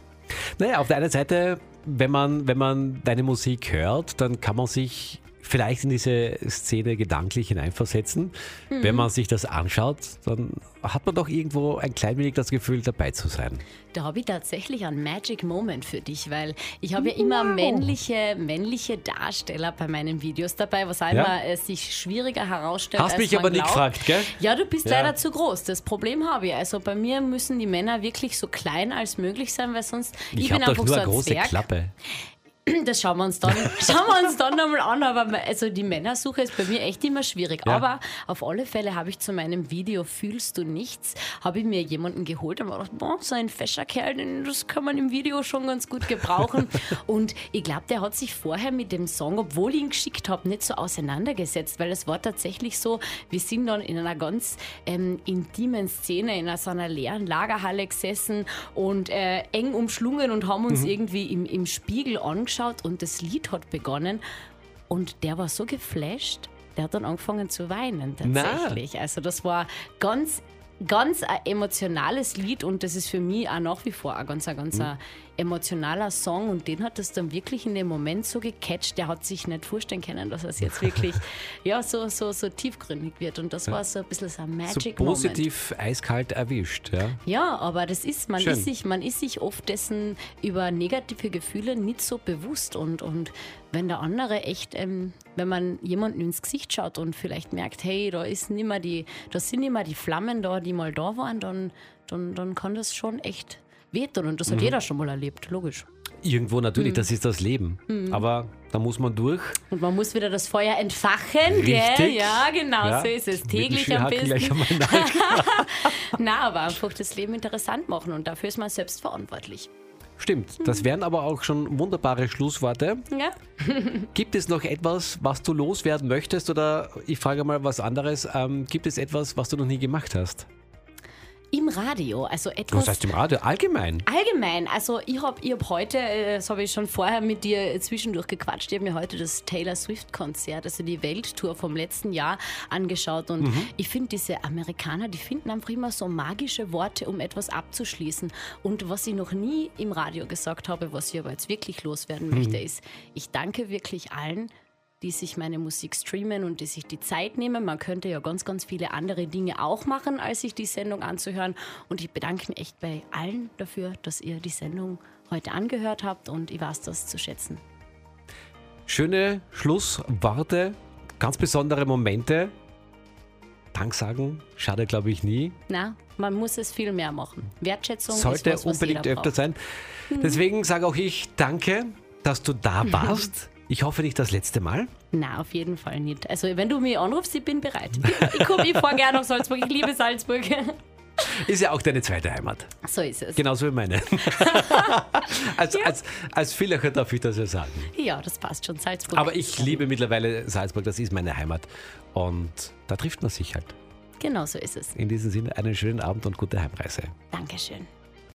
Naja, auf der einen Seite, wenn man, wenn man deine Musik hört, dann kann man sich vielleicht in diese Szene gedanklich hineinversetzen. Mhm. Wenn man sich das anschaut, dann hat man doch irgendwo ein klein wenig das Gefühl, dabei zu sein. Da habe ich tatsächlich einen Magic Moment für dich, weil ich habe ja immer männliche, männliche Darsteller bei meinen Videos dabei, was auch Ja? immer äh, sich schwieriger herausstellt, Hast als mich man aber nicht glaubt. gefragt, gell? Ja, du bist Ja. leider zu groß. Das Problem habe ich. Also bei mir müssen die Männer wirklich so klein als möglich sein, weil sonst Ich, ich habe bin doch einfach nur so eine ein große Zwerg. Klappe. das schauen wir uns dann, schauen wir uns dann nochmal an. Aber also die Männersuche ist bei mir echt immer schwierig. Ja. Aber auf alle Fälle habe ich zu meinem Video Fühlst du nichts, habe ich mir jemanden geholt und mir gedacht, boah, so ein fescher Kerl, den- das kann man im Video schon ganz gut gebrauchen. Und ich glaube, der hat sich vorher mit dem Song, obwohl ich ihn geschickt habe, nicht so auseinandergesetzt, weil es war tatsächlich so, wir sind dann in einer ganz ähm, intimen Szene, in so einer leeren Lagerhalle gesessen und äh, eng umschlungen und haben uns irgendwie im, im Spiegel angeschaut und das Lied hat begonnen und der war so geflasht, der hat dann angefangen zu weinen tatsächlich. Also das war ganz, ganz ein emotionales Lied und das ist für mich auch nach wie vor ein ganz, ein ganz ein emotionaler Song und den hat das dann wirklich in dem Moment so gecatcht, der hat sich nicht vorstellen können, dass es jetzt wirklich ja, so, so, so tiefgründig wird und das war so ein bisschen so ein So Magic Moment. positiv eiskalt erwischt. Ja. Ja, aber das ist, man Schön. ist sich, man ist sich oft dessen über negative Gefühle nicht so bewusst und, und wenn der andere echt, ähm, wenn man jemanden ins Gesicht schaut und vielleicht merkt, hey, da ist nicht mehr die, da sind nicht mehr die Flammen da, die mal da waren, dann, dann, dann kann das schon echt wehtun und das hat jeder schon mal erlebt, logisch. Irgendwo natürlich, Mhm. das ist das Leben. Aber da muss man durch. Und man muss wieder das Feuer entfachen, gell? Richtig. Ja, genau, Ja, so ist es. mit dem Täglich am Skihaken gleich besten. einmal nach. Na, aber einfach das Leben interessant machen und dafür ist man selbst verantwortlich. Stimmt, das wären aber auch schon wunderbare Schlussworte. Ja? Gibt es noch etwas, was du loswerden möchtest? Oder ich frage mal was anderes. Ähm, gibt es etwas, was du noch nie gemacht hast? Im Radio, also etwas... Was heißt im Radio? Allgemein? Allgemein, also ich habe ich hab heute, äh, das habe ich schon vorher mit dir zwischendurch gequatscht, ich habe mir heute das Taylor Swift-Konzert, also die Welttour vom letzten Jahr angeschaut und ich finde, diese Amerikaner, die finden einfach immer so magische Worte, um etwas abzuschließen. Und was ich noch nie im Radio gesagt habe, was ich aber jetzt wirklich loswerden möchte, ist, ich danke wirklich allen, die sich meine Musik streamen und die sich die Zeit nehmen. Man könnte ja ganz, ganz viele andere Dinge auch machen, als sich die Sendung anzuhören. Und ich bedanke mich echt bei allen dafür, dass ihr die Sendung heute angehört habt und ich weiß das zu schätzen. Schöne Schlussworte, ganz besondere Momente. Dank sagen, schade glaube ich nie. Na, man muss es viel mehr machen. Wertschätzung Sollte ist was, was unbedingt jeder öfter braucht. sein. Deswegen sage auch ich danke, dass du da warst. Ich hoffe nicht das letzte Mal. Na, auf jeden Fall nicht. Also wenn du mich anrufst, ich bin bereit. Ich, ich komme, ich fahre gerne nach Salzburg. Ich liebe Salzburg. Ist ja auch deine zweite Heimat. So ist es. Genauso wie meine. als, als, als Villacher darf ich das ja sagen. Ja, das passt schon. Salzburg. Aber ich liebe mittlerweile Salzburg, das ist meine Heimat. Und da trifft man sich halt. Genau so ist es. In diesem Sinne einen schönen Abend und gute Heimreise. Dankeschön.